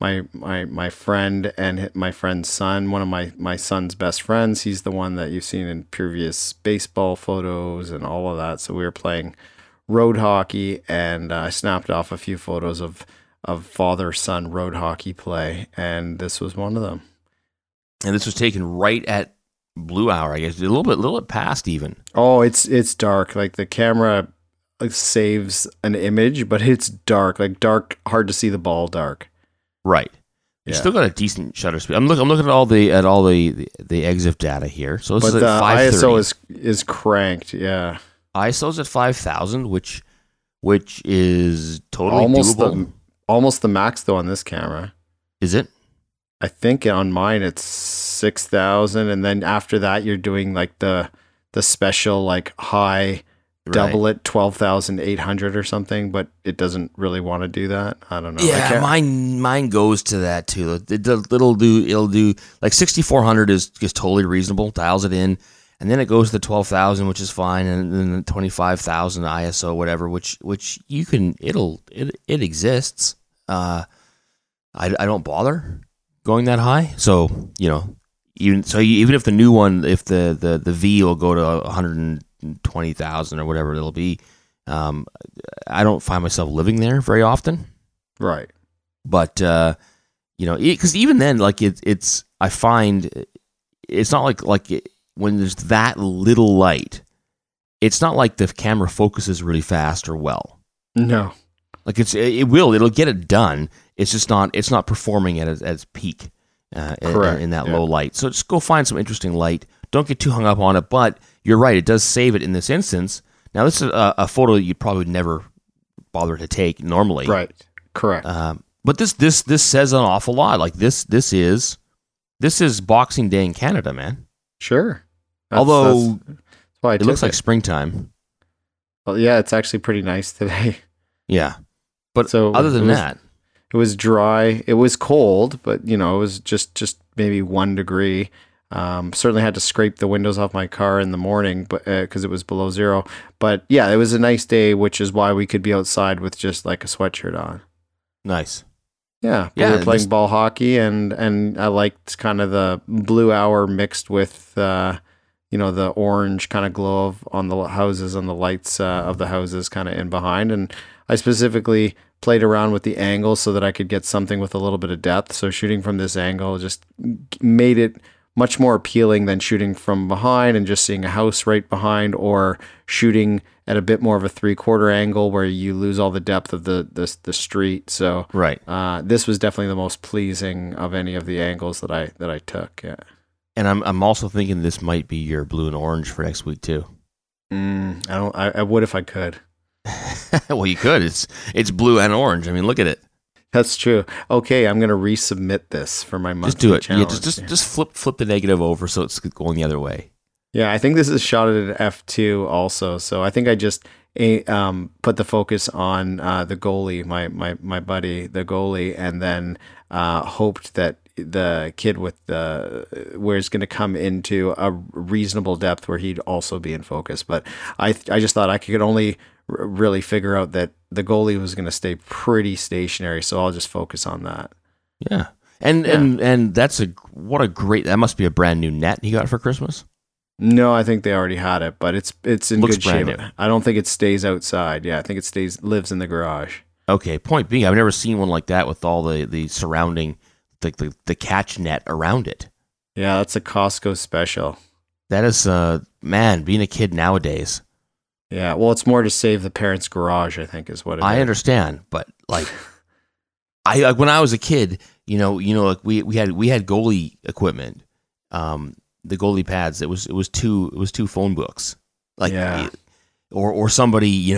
friend and my friend's son. One of my son's best friends. He's the one that you've seen in previous baseball photos and all of that. So we were playing road hockey, and I snapped off a few photos of father-son road hockey play, and this was one of them. And this was taken right at blue hour, I guess, a little bit past even. Oh, it's dark. Like the camera saves an image, but it's dark. Like dark, hard to see the ball. Dark. Right. You still got a decent shutter speed. I'm looking at all the EXIF data here. So this is at 530. ISO is cranked. Yeah. ISO's at 5,000, which is totally doable. Almost the max though on this camera. Is it? I think on mine it's 6,000, and then after that you're doing like the special like high double it 12,800 or something, but it doesn't really want to do that. I don't know. Yeah, mine goes to that too. It'll do like 6,400 is totally reasonable. Dials it in, and then it goes to 12,000, which is fine, and then 25,000 ISO, whatever. Which you can it exists. I don't bother going that high. So even if the new one, if the V will go to 120,000 or whatever it'll be, I don't find myself living there very often. Right. But because even then, like I find it's not like when there's that little light, it's not like the camera focuses really fast or well. No. Like it'll get it done. It's not performing at its peak in that low light. So just go find some interesting light. Don't get too hung up on it. But you're right, it does save it in this instance. Now this is a photo that you'd probably never bother to take normally. Right. Correct. But this says an awful lot. Like this is Boxing Day in Canada, man. Sure. Although that's why it looks like springtime. Well, yeah, it's actually pretty nice today. Yeah. But so other than that, it was dry. It was cold, but it was just maybe 1 degree. Certainly had to scrape the windows off my car in the morning, but because it was below zero. But yeah, it was a nice day, which is why we could be outside with just like a sweatshirt on. Nice. Yeah, we were playing ball hockey, and I liked kind of the blue hour mixed with the orange kind of glow on the houses and the lights of the houses kind of in behind. And I specifically played around with the angle so that I could get something with a little bit of depth. So shooting from this angle just made it much more appealing than shooting from behind and just seeing a house right behind, or shooting at a bit more of a 3/4 angle where you lose all the depth of the street. So right. This was definitely the most pleasing of any of the angles that I took. Yeah. And I'm also thinking this might be your blue and orange for next week too. I would if I could. Well, you could. It's blue and orange. I mean, look at it. That's true. Okay, I'm gonna resubmit this for my monthly Just do it. challenge. Yeah, just flip the negative over so it's going the other way. Yeah, I think this is shot at f2 also. So I think I just put the focus on the goalie, my buddy, the goalie, and then hoped that the kid with where it's going to come into a reasonable depth where he'd also be in focus. But I just thought I could only really figure out that the goalie was going to stay pretty stationary, so I'll just focus on that. Yeah. And that must be a brand new net he got for Christmas. No, I think they already had it, but it's in Looks good shape. brand new. I don't think it stays outside. Yeah, I think it lives in the garage. Okay, point being, I've never seen one like that with all the surrounding, the catch net around it. Yeah, that's a Costco special. That is, man, being a kid nowadays. Yeah, well, it's more to save the parents' garage, I think, is what it is. I understand, but like, when I was a kid, like we had goalie equipment, the goalie pads. It was two phone books, like, Yeah. or somebody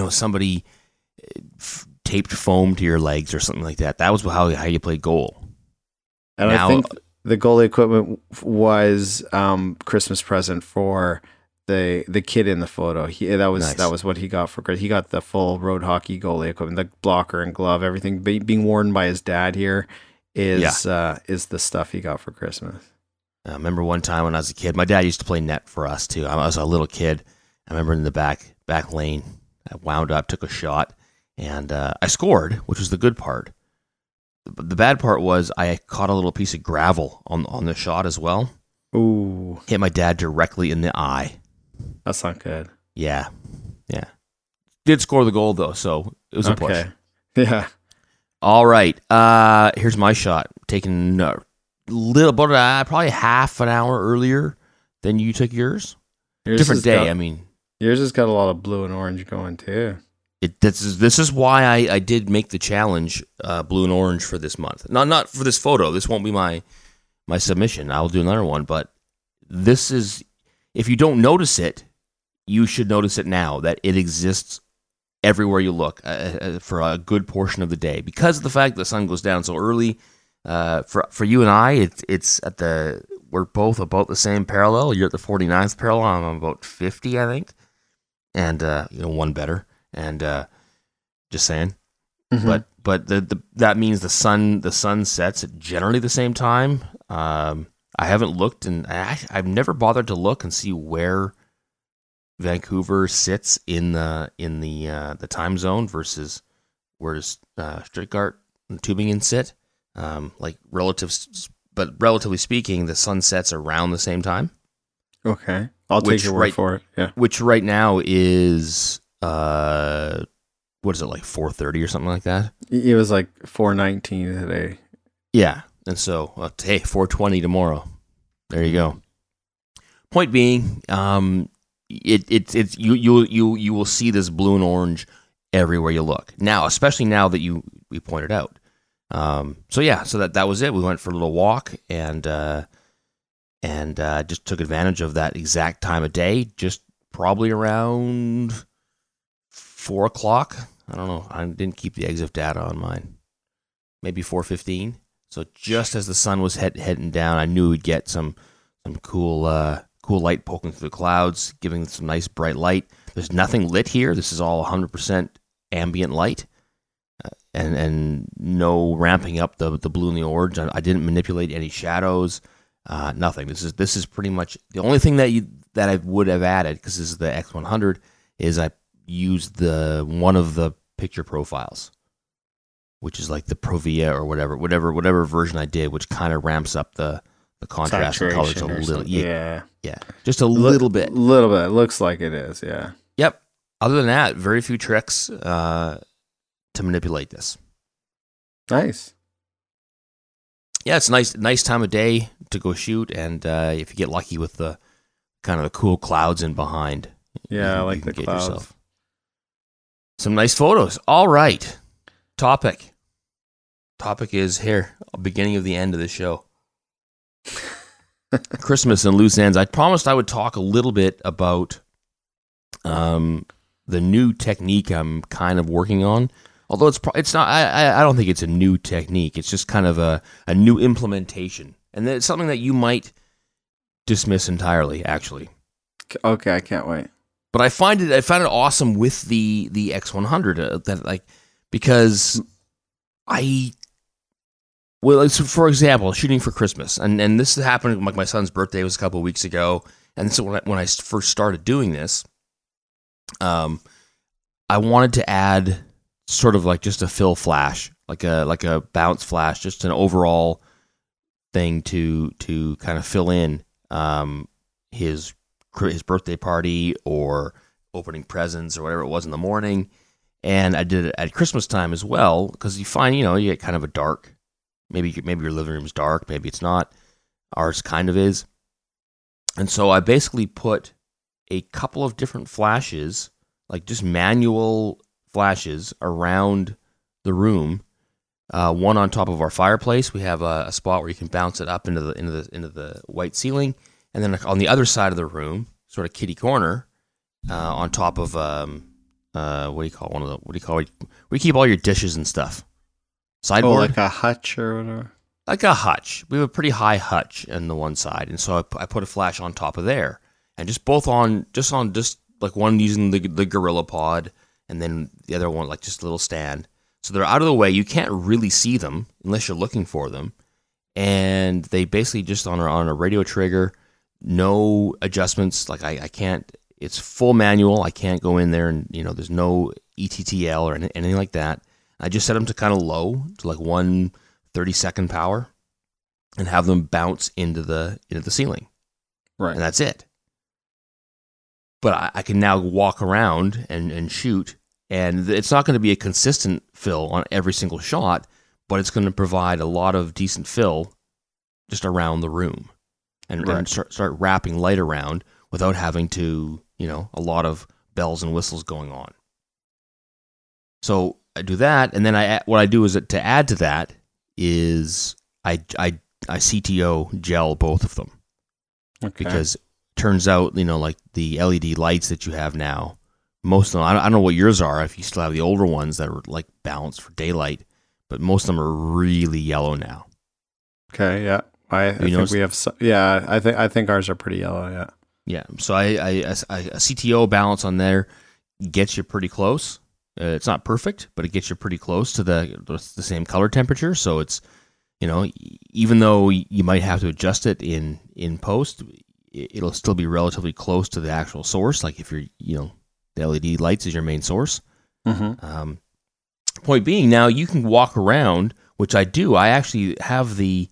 taped foam to your legs or something like that. That was how you played goal. And Now, I think the goalie equipment was Christmas present for the kid in the photo. Nice. That was what he got for Christmas. He got the full road hockey goalie equipment, the blocker and glove, everything being worn by his dad here is the stuff he got for Christmas. I remember one time when I was a kid, my dad used to play net for us too. I was a little kid. I remember in the back lane, I wound up, took a shot, and I scored, which was the good part. The bad part was I caught a little piece of gravel on the shot as well. Ooh, Hit my dad directly in the eye. that's not good. Yeah. Did score the goal though, so it was a push. Yeah. All right. Here's my shot. Taking a little, about probably half an hour earlier than you took yours. Different day. Yours has got a lot of blue and orange going too. This is why I did make the challenge blue and orange for this month. Not for this photo. This won't be my submission. I'll do another one. But this is, if you don't notice it, you should notice it now, that it exists everywhere you look for a good portion of the day, because of the fact the sun goes down so early. For you and I, it's we're both about the same parallel. You're at the 49th parallel. I'm about 50, I think, and one better. And just saying, Mm-hmm. but that means the sun sets at generally the same time. I haven't looked, and I've never bothered to look and see where Vancouver sits in the time zone versus where Stuttgart and Tübingen sit. Relatively speaking, the sun sets around the same time. Okay, I'll take your word for it. Yeah, Which right now is what is it, like 4:30 or something like that? it was like 4:19 today. Yeah, and so hey, 4:20 tomorrow. There you go. Point being, it's you will see this blue and orange everywhere you look now, especially now that we pointed out. So that was it. We went for a little walk and just took advantage of that exact time of day. Just probably around 4 o'clock. I don't know. I didn't keep the exit data on mine. Maybe 4:15. So just as the sun was heading down, I knew we'd get some cool light poking through the clouds, giving some nice bright light. There's nothing lit here. This is all 100% ambient light, and no ramping up the blue and the orange. I didn't manipulate any shadows. Nothing. This is pretty much the only thing that I would have added, because this is the X100, is I used one of the picture profiles, which is like the Provia or whatever version I did, which kind of ramps up the contrast and colors a little. Yeah, just a little bit. Little bit. It looks like it is. Yeah. Yep. Other than that, very few tricks to manipulate this. Nice. Yeah, it's nice time of day to go shoot, and if you get lucky with the kind of the cool clouds in behind, Yeah, I like the get clouds. some nice photos. All right, topic is here, beginning of the end of the show. Christmas and loose ends. I promised I would talk a little bit about the new technique I'm kind of working on. Although it's not. I don't think it's a new technique. It's just kind of a new implementation, and it's something that you might dismiss entirely, actually. Okay, I can't wait. But I found it awesome with the X100 because for example, shooting for Christmas, and this happened. Like my son's birthday was a couple of weeks ago, and so when I first started doing this, I wanted to add sort of like just a fill flash, like a bounce flash, just an overall thing to kind of fill in his his birthday party or opening presents or whatever it was in the morning. And I did it at Christmas time as well, because you find, you get kind of a dark, maybe your living room's dark, maybe it's not. Ours kind of is. And so I basically put a couple of different flashes, like just manual flashes around the room. One on top of our fireplace. We have a spot where you can bounce it up into the white ceiling, and then on the other side of the room, sort of kitty corner, on top of what do you call where you keep all your dishes and stuff? Sideboard? Oh, like a hutch or whatever. Like a hutch. We have a pretty high hutch on the one side, and so I put a flash on top of there, and just like one using the Gorilla Pod, and then the other one like just a little stand. So they're out of the way. You can't really see them unless you're looking for them, and they basically just on a radio trigger, no adjustments. Like I can't. It's full manual. I can't go in there and there's no ETTL or anything like that. I just set them to kind of low, to like 1/32 power, and have them bounce into the ceiling. Right. And that's it. But I can now walk around and shoot, and it's not going to be a consistent fill on every single shot, but it's going to provide a lot of decent fill just around the room, and start wrapping light around without having to, a lot of bells and whistles going on. So I do that, and then what I do is to add to that is I CTO gel both of them. Okay. Because turns out, like the LED lights that you have now, most of them, I don't know what yours are, if you still have the older ones that are like balanced for daylight, but most of them are really yellow now. Okay, yeah. I think we have I think ours are pretty yellow, yeah. Yeah, so a CTO balance on there gets you pretty close. It's not perfect, but it gets you pretty close to the same color temperature, so it's, even though you might have to adjust it in post, it'll still be relatively close to the actual source. Like if you're, the LED lights is your main source. Mm-hmm. Point being, now you can walk around, which I do. I actually have the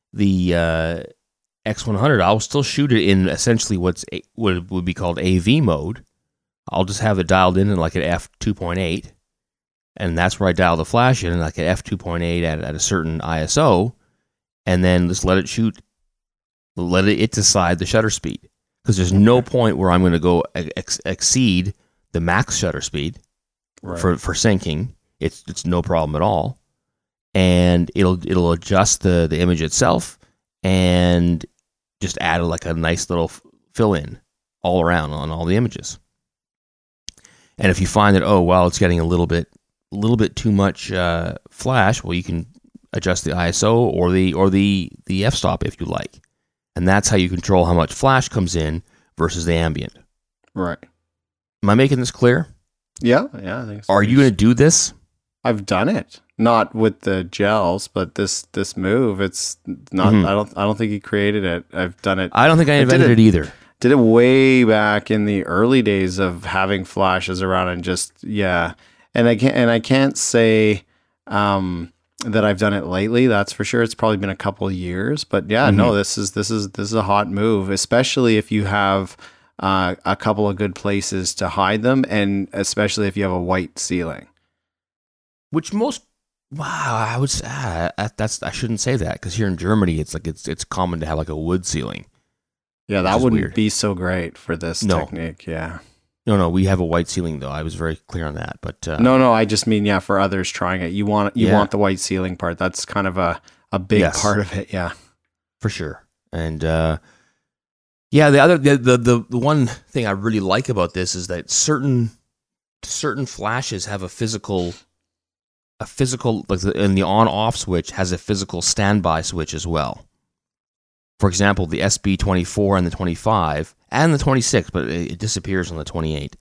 X100. I'll still shoot it in essentially what would be called AV mode. I'll just have it dialed in like an f2.8, and that's where I dial the flash in, like at f2.8 at a certain ISO, and then just let it shoot. Let it decide the shutter speed, because there's no point where I'm going to go exceed the max shutter speed for syncing. It's no problem at all, and it'll adjust the image itself and just add like a nice little fill in all around on all the images. And if you find that it's getting a little bit too much flash, well, you can adjust the ISO or the f-stop if you like. And that's how you control how much flash comes in versus the ambient. Right. Am I making this clear? Yeah, I think so. Are you going to do this? I've done it. Not with the gels, but this move, it's not. Mm-hmm. I don't think he created it. I've done it. I don't think I invented it either. Did it way back in the early days of having flashes around, and just And I can't say that I've done it lately. That's for sure. It's probably been a couple of years, but no, this is a hot move, especially if you have a couple of good places to hide them, and especially if you have a white ceiling. Which I would say I shouldn't say that, because here in Germany it's common to have like a wood ceiling. Yeah, that wouldn't be so great for this technique. Yeah. No, we have a white ceiling though. I was very clear on that. But no, I just mean for others trying it, you want the white ceiling part. That's kind of a big part of it. Yeah, for sure. And the one thing I really like about this is that certain flashes have a physical and the on-off switch has a physical standby switch as well. For example, the SB24 and the 25 and the 26, but it disappears on the 28.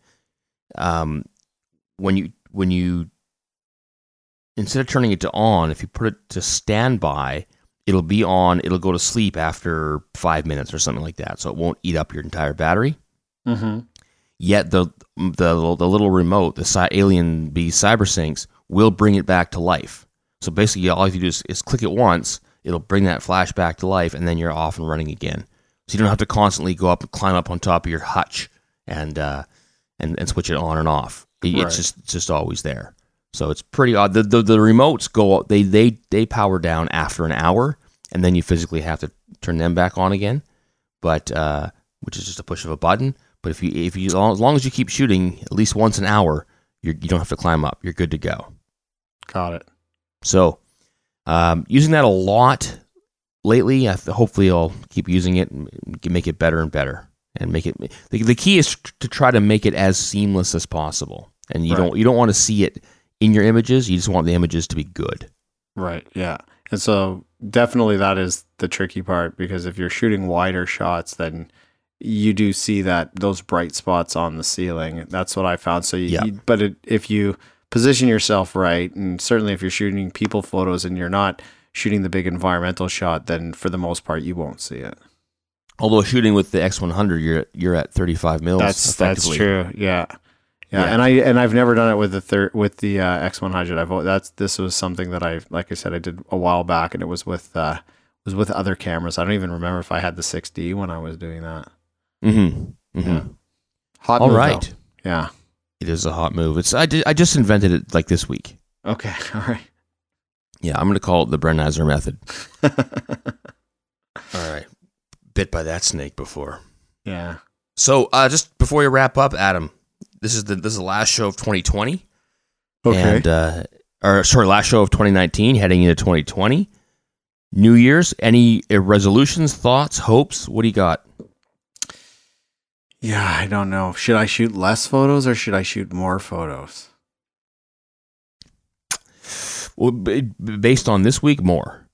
When you instead of turning it to on, if you put it to standby, it'll be on. It'll go to sleep after 5 minutes or something like that, so it won't eat up your entire battery. Mm-hmm. Yet the little remote, the Alien B CyberSyncs, will bring it back to life. So basically, all you do is click it once. It'll bring that flash back to life, and then you're off and running again. So you don't have to constantly go up and climb up on top of your hutch and switch it on and off. It's just always there. So it's pretty odd. The remotes go, they power down after an hour, and then you physically have to turn them back on again. But which is just a push of a button. But if you as long as you keep shooting at least once an hour, you don't have to climb up. You're good to go. Got it. So using that a lot lately. Hopefully I'll keep using it and make it better and better. And make it the key is to try to make it as seamless as possible. And you don't want to see it in your images. You just want the images to be good. Right. Yeah. And so definitely that is the tricky part, because if you're shooting wider shots, then you do see those bright spots on the ceiling. That's what I found. So if you position yourself right, and certainly if you're shooting people photos and you're not shooting the big environmental shot, then for the most part you won't see it. Although shooting with the X100, you're at 35 mils. That's true. Yeah. And I've never done it with the X100. This was something that like I said, I did a while back, and it was with other cameras. I don't even remember if I had the 6D when I was doing that. Mm-hmm. Mm-hmm. Yeah. Hot all move, right. Though. Yeah, it is a hot move. I just invented it like this week. Okay. All right. Yeah, I'm going to call it the Brennizer method. All right. Bit by that snake before. Yeah. So just before we wrap up, Adam, this is the last show of 2020. Okay. And last show of 2019, heading into 2020. New Year's, any resolutions, thoughts, hopes? What do you got? Yeah, I don't know. Should I shoot less photos or should I shoot more photos? Well, based on this week, more.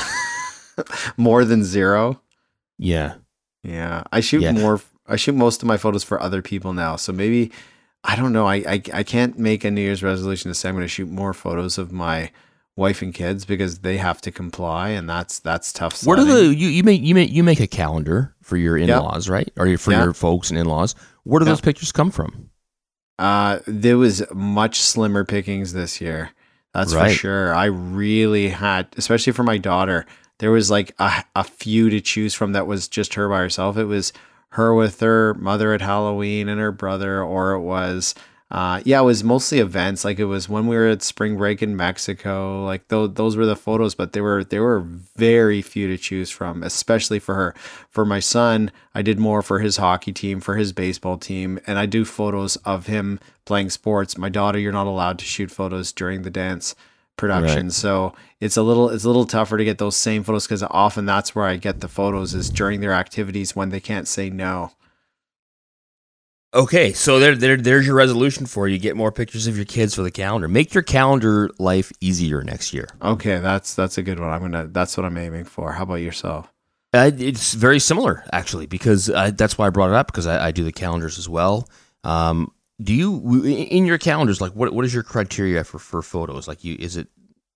More than zero? Yeah. Yeah. I shoot more. I shoot most of my photos for other people now. So maybe, I don't know. I can't make a New Year's resolution to say I'm going to shoot more photos of my wife and kids, because they have to comply, and that's tough sledding. What are you make a calendar for your in-laws, right? Or for your folks and in-laws. Where do those pictures come from? There was much slimmer pickings this year. That's for sure. I really had, especially for my daughter, there was like a few to choose from that was just her by herself. It was her with her mother at Halloween and her brother, or it was it was mostly events. Like it was when we were at spring break in Mexico. Like those were the photos, but there were very few to choose from, especially for her. For my son, I did more for his hockey team, for his baseball team, and I do photos of him playing sports. My daughter, you're not allowed to shoot photos during the dance production. Right. So it's a little tougher to get those same photos, because often that's where I get the photos, is during their activities when they can't say no. Okay, so there's your resolution for you. Get more pictures of your kids for the calendar. Make your calendar life easier next year. Okay, that's a good one. That's what I'm aiming for. How about yourself? It's very similar, actually, because that's why I brought it up, because I do the calendars as well. Do you, in your calendars, like what is your criteria for photos? Like is it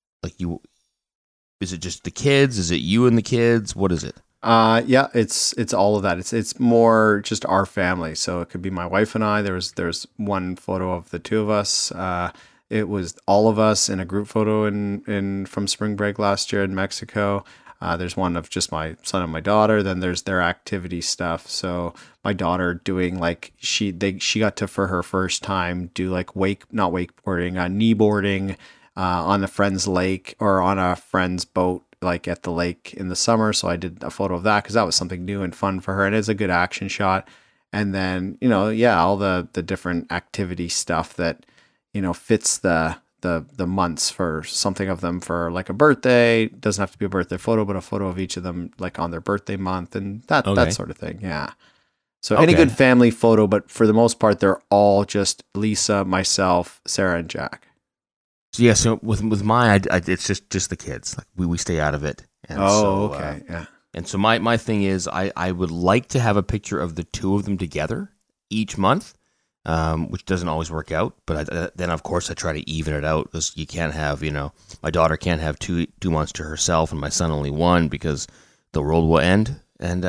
just the kids? Is it you and the kids? What is it? It's all of that. It's more just our family. So it could be my wife and I. There's one photo of the two of us. It was all of us in a group photo from spring break last year in Mexico. There's one of just my son and my daughter. Then there's their activity stuff. So my daughter doing like she got to, for her first time, do like not wakeboarding, kneeboarding on a friend's lake or on a friend's boat, like at the lake in the summer. So I did a photo of that because that was something new and fun for her, and it's a good action shot. And then all the different activity stuff that fits the months, for something of them for like a birthday. It doesn't have to be a birthday photo, but a photo of each of them like on their birthday month, and that sort of thing. Yeah. So any good family photo, but for the most part, they're all just Lisa, myself, Sarah, and Jack. So yeah, so with mine, it's just the kids. Like we stay out of it. And okay, yeah. And so my thing is, I would like to have a picture of the two of them together each month, which doesn't always work out. But then of course I try to even it out, because you can't have, my daughter can't have two months to herself and my son only one, because the world will end. And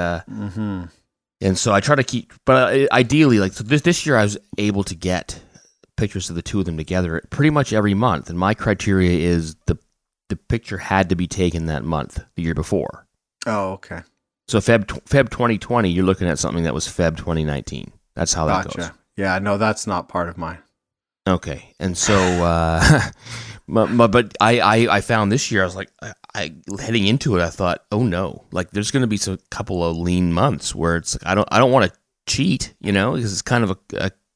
and so I try to keep. But ideally, like so this year, I was able to get pictures of the two of them together pretty much every month, and my criteria is the picture had to be taken that month, the year before. Oh, okay. So Feb 2020, you're looking at something that was Feb 2019. That's how that goes. Yeah, no, that's not part of mine. Okay, and so, but I found this year, I was like, heading into it, I thought, oh no, like there's going to be a couple of lean months where it's like, I don't want to cheat, because it's kind of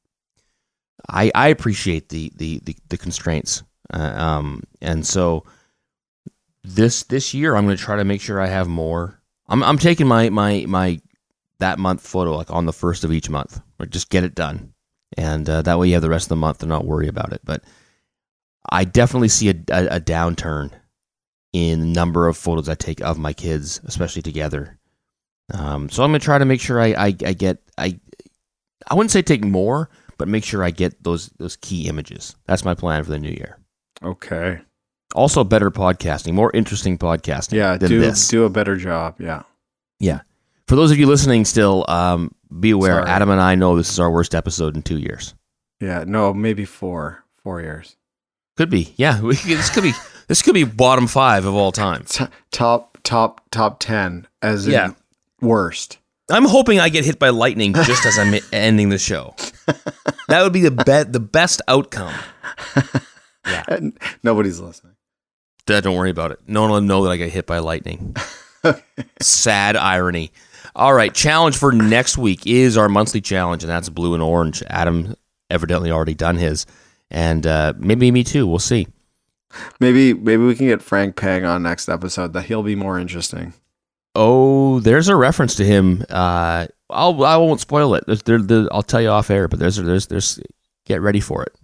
I appreciate the constraints, and so this year I'm going to try to make sure I have more. I'm taking my that month photo like on the first of each month, or just get it done. And that way you have the rest of the month to not worry about it. But I definitely see a downturn in the number of photos I take of my kids, especially together. So I'm going to try to make sure I wouldn't say take more, but make sure I get those key images. That's my plan for the new year. Okay. Also better podcasting, more interesting podcasting. Yeah, do a better job. Yeah. Yeah. For those of you listening still, be aware, Sorry. Adam and I know this is our worst episode in 2 years. Yeah, no, maybe 4 years. Could be. Yeah, this could be bottom 5 of all time. Top 10 as in worst. I'm hoping I get hit by lightning just as I'm ending the show. That would be the best outcome. Yeah. Nobody's listening. Don't worry about it. No one will know that I get hit by lightning. Sad irony. All right, challenge for next week is our monthly challenge, and that's blue and orange. Adam evidently already done his, and maybe me too. We'll see. Maybe we can get Frank Pang on next episode. That he'll be more interesting. Oh, there's a reference to him. I won't spoil it. I'll tell you off air, but there's get ready for it.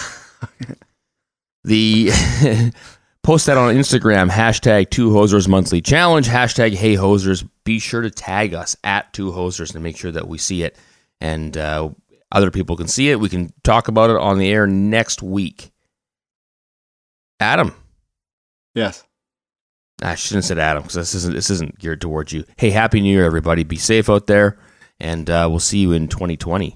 The post that on Instagram, hashtag 2Hosers Monthly Challenge, hashtag Hey Hosers. Be sure to tag us at 2Hosers to make sure that we see it and other people can see it. We can talk about it on the air next week. Adam. Yes. I shouldn't have said Adam because this isn't geared towards you. Hey, Happy New Year, everybody. Be safe out there, and we'll see you in 2020.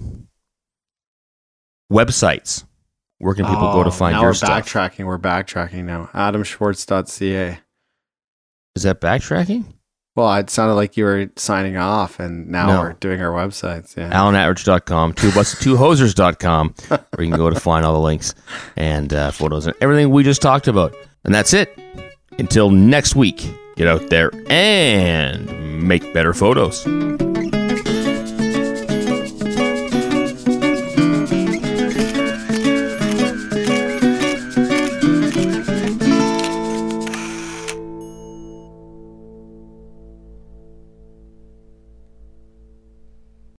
Websites. Where can people go to find your stuff? We're backtracking now. AdamSchwartz.ca. Is that backtracking? Well, it sounded like you were signing off, and now we're doing our websites. Yeah. AlanAtridge.com, 2hosers.com, where you can go to find all the links and photos and everything we just talked about. And that's it. Until next week, get out there and make better photos.